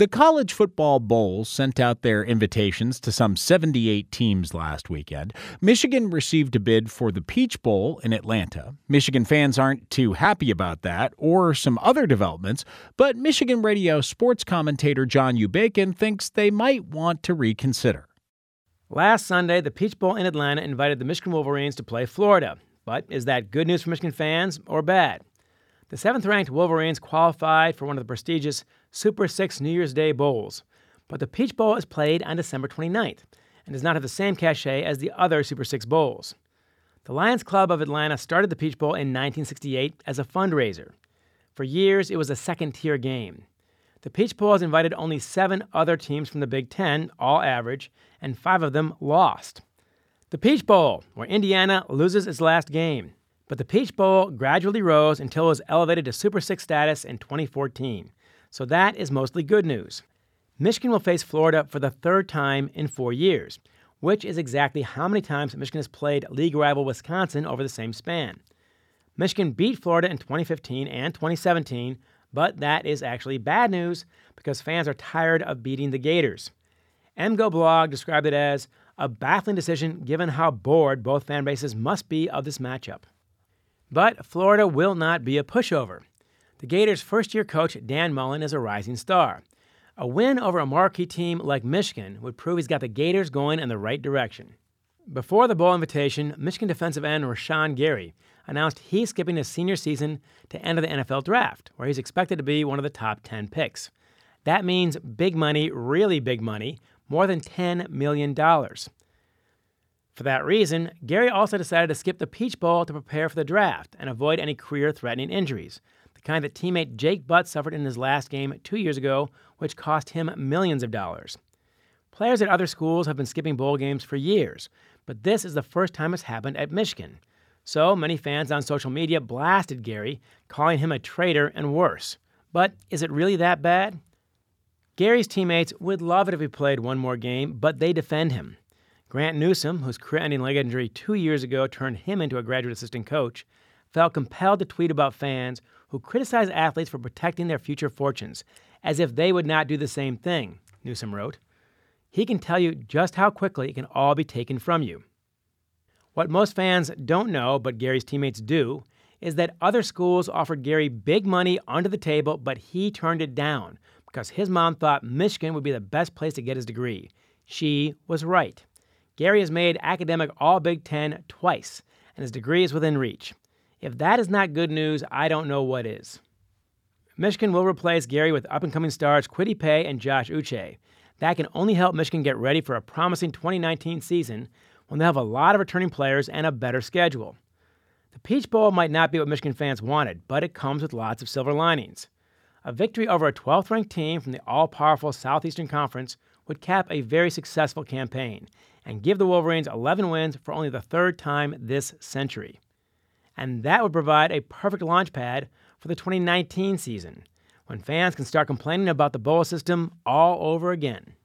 The College Football Bowl sent out their invitations to some 78 teams last weekend. Michigan received a bid for the Peach Bowl in Atlanta. Michigan fans aren't too happy about that or some other developments, but Michigan radio sports commentator John U. Bacon thinks they might want to reconsider. Last Sunday, the Peach Bowl in Atlanta invited the Michigan Wolverines to play Florida. But is that good news for Michigan fans or bad? The 7th-ranked Wolverines qualified for one of the prestigious Super 6 New Year's Day Bowls. But the Peach Bowl is played on December 29th and does not have the same cachet as the other Super 6 Bowls. The Lions Club of Atlanta started the Peach Bowl in 1968 as a fundraiser. For years, it was a second-tier game. The Peach Bowl has invited only 7 other teams from the Big Ten, all average, and 5 of them lost. The Peach Bowl, where Indiana loses its last game. But the Peach Bowl gradually rose until it was elevated to Super 6 status in 2014. So that is mostly good news. Michigan will face Florida for the 3rd time in 4 years, which is exactly how many times Michigan has played league rival Wisconsin over the same span. Michigan beat Florida in 2015 and 2017, but that is actually bad news because fans are tired of beating the Gators. MGO Blog described it as a baffling decision given how bored both fan bases must be of this matchup. But Florida will not be a pushover. The Gators' first-year coach, Dan Mullen, is a rising star. A win over a marquee team like Michigan would prove he's got the Gators going in the right direction. Before the bowl invitation, Michigan defensive end Rashawn Gary announced he's skipping his senior season to enter the NFL draft, where he's expected to be one of the top 10 picks. That means big money, really big money, more than $10 million. For that reason, Gary also decided to skip the Peach Bowl to prepare for the draft and avoid any career-threatening injuries, the kind that teammate Jake Butt suffered in his last game 2 years ago, which cost him millions of dollars. Players at other schools have been skipping bowl games for years, but this is the first time it's happened at Michigan. So many fans on social media blasted Gary, calling him a traitor and worse. But is it really that bad? Gary's teammates would love it if he played one more game, but they defend him. Grant Newsome, whose career-ending leg injury 2 years ago turned him into a graduate assistant coach, felt compelled to tweet about fans who criticize athletes for protecting their future fortunes, as if they would not do the same thing, Newsome wrote. He can tell you just how quickly it can all be taken from you. What most fans don't know, but Gary's teammates do, is that other schools offered Gary big money under the table, but he turned it down because his mom thought Michigan would be the best place to get his degree. She was right. Gary has made academic All-Big Ten twice, and his degree is within reach. If that is not good news, I don't know what is. Michigan will replace Gary with up-and-coming stars Kwity Paye and Josh Uche. That can only help Michigan get ready for a promising 2019 season when they have a lot of returning players and a better schedule. The Peach Bowl might not be what Michigan fans wanted, but it comes with lots of silver linings. A victory over a 12th-ranked team from the all-powerful Southeastern Conference would cap a very successful campaign and give the Wolverines 11 wins for only the 3rd time this century. And that would provide a perfect launch pad for the 2019 season, when fans can start complaining about the bowl system all over again.